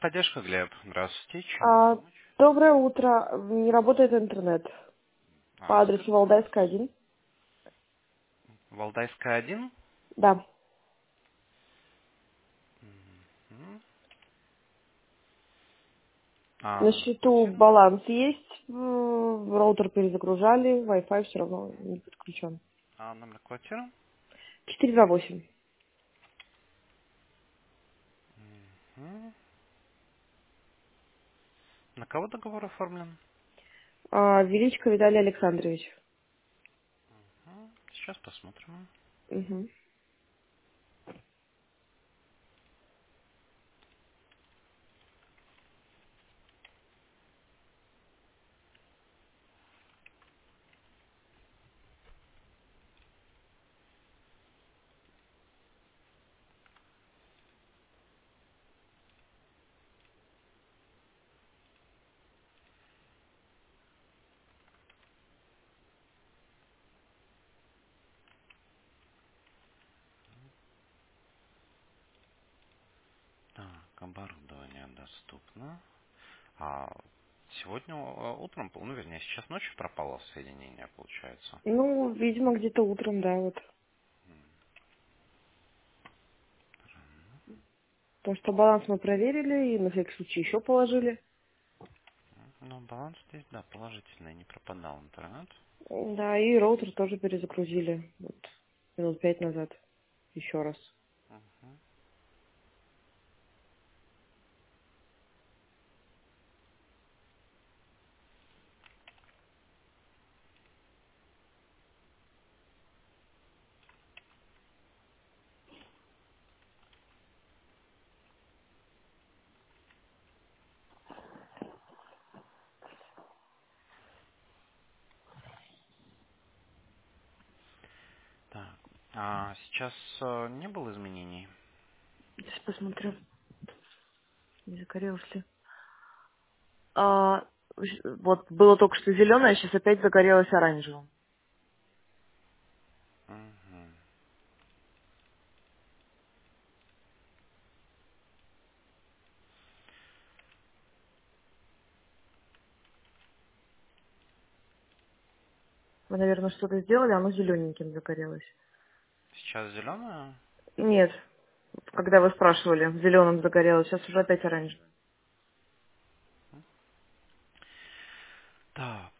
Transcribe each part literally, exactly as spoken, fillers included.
Техподдержка, Глеб. Здравствуйте. Чем могу А, помочь? доброе утро. Не работает интернет. А, По адресу скажите, пожалуйста. Валдайская, один. Валдайская один. Да. Мгм. А, На номер счету квартиры? баланс есть. м, Роутер перезагружали. Wi-Fi все равно не подключен. А, номер квартиры? четыре два восемь. Мгм. На кого договор оформлен? А, Величко Виталий Александрович. Мгм. Сейчас посмотрим. Угу. Так, оборудование доступно. А сегодня э, утром, ну, вернее, сейчас ночью пропало соединение, получается. Ну, видимо, где-то утром, да, вот. Потому что баланс мы проверили и на всякий случай еще положили. Ну, баланс здесь, да, положительный, не пропадал интернет. Да, и роутер тоже перезагрузили. Вот, минут пять назад. Еще раз. Мгм. Так, а сейчас э, не было изменений? Сейчас посмотрю. Не загорелся ли. А, ж- вот было только что зеленое, сейчас опять загорелось оранжевым. Мгм. Мы, наверное, что-то сделали, оно зелененьким загорелось. Сейчас зеленая? Нет, когда вы спрашивали, зеленым загорелось, сейчас уже опять оранжевым. Так,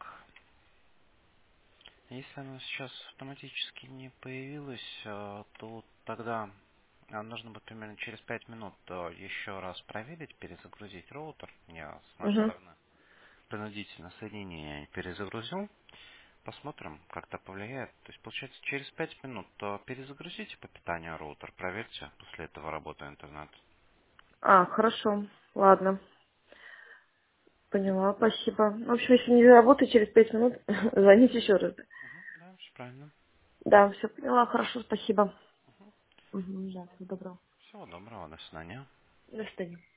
если она сейчас автоматически не появилась, э, то тогда э, нужно будет примерно через пять минут э, еще раз проверить, перезагрузить роутер. Я с нашей Угу. стороны принудительно соединение перезагрузил. Посмотрим, как это повлияет. То есть, получается, через пять минут э, перезагрузите по питанию роутер, проверьте после этого работу интернет. А, хорошо, ладно, поняла, спасибо. В общем, если не заработает через пять минут, звоните еще раз. Мгм, да, все правильно. Да, все поняла, хорошо, спасибо. Угу, да, всего доброго. Всего доброго, до свидания. До свидания.